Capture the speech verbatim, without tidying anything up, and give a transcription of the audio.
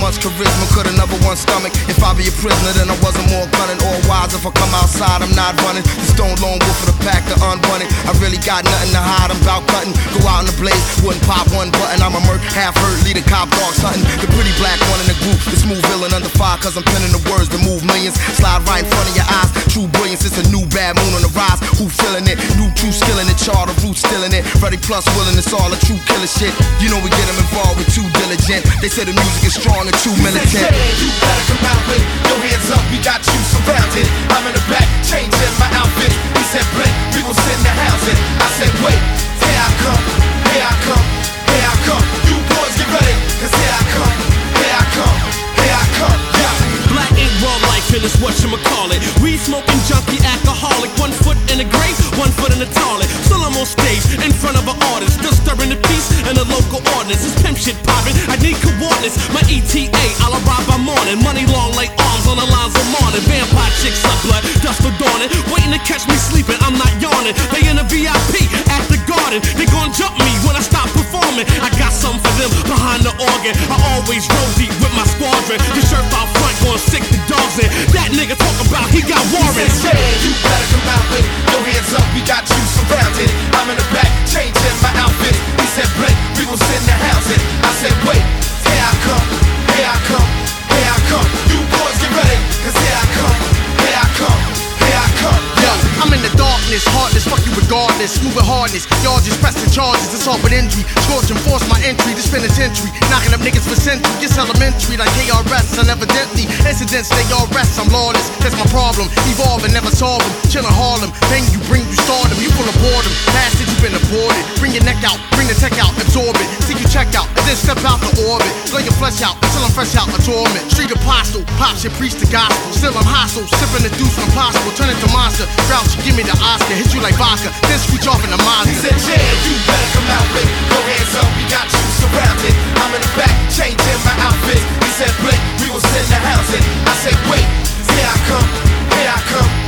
much charisma, could another one stomach. If I be a prisoner, then I wasn't more gunning. All wise, if I come outside, I'm not running. The stone lone wolf of the pack, the unwanted. I really got nothing to hide, I'm about cutting. Go out in the blaze, wouldn't pop one button. I'm a merc, half hurt, lead a cop, dogs hunting. The pretty black one in the group, the smooth villain under fire, cause I'm penning the words that move millions. Slide right in front of your eyes, true brilliance, it's a new bad moon on the rise. Who feeling it? New true skill in it, charter root still in it. Ready plus willing, it's all a true killer shit. You know we get them involved with too diligent. They say the music is strong and too militant. You better come out with your hands up, we got you surrounded. I'm in the back, changing my outfit. He said, Blake, we gon' send the housing. I said, wait, here I come, here I come, here I come. You boys get ready, cause here I come, here I come, here I come, yeah. Black ain't raw life and it's what you call it. Weed smoking junkie alcoholic. One foot in the grave, one foot in the toilet. Still I'm on stage in front of an artist, still stirring the peace and the local ordinance. It's pimp shit poppin', I need coordinates. My E T A, I'll arrive by morning. Money long like arms on the lines of morning. Vampire chicks up blood, dust for dawning. Waiting to catch me sleeping, I'm not yawning. They in the V I P at the garden. They gon' jump me when I stop performing. I got something for them behind the organ. I always roll deep with my squadron. The shirt out front gon' sick the dogs in. That nigga talk about he got warrants. He said, yeah, you better come out with your hands up, we got you surrounded. I'm in the back, changing my outfit. He said, Blake, we gon' send the housing. I said, wait, here I come, here I come, here I come. You boys get ready, cause here I come, here I come, here I come. Yo, I'm in the darkness, heartless, fuck you regardless. Moving hardness, y'all just pressing charges. It's all but injury, scorch and force my entry. This penitentiary, knocking up niggas for century. It's elementary like K R S, and evidently incidents they all rest. I'm lawless, that's my problem. Evolve and never solve them. Chillin' Harlem, bang you, bring you stardom. You full of boredom, past it, you been aborted. Bring your neck out, bring the tech out, absorb it. See you check out, and then step out the orbit. Blow your flesh out until I'm fresh out of torment. Street apostle, pop shit, preach the gospel. Still I'm hostile, sipping the deuce when possible. Turn it to monster, grouch, give me the Oscar. Hit you like vodka, then switch off in the Mazda. He said, yeah, you better come out with your hands up, we got you surrounded. I'm in the back, changing my outfit. He said, Blake, we gon' send the housing. I said, wait, here I come, here I come.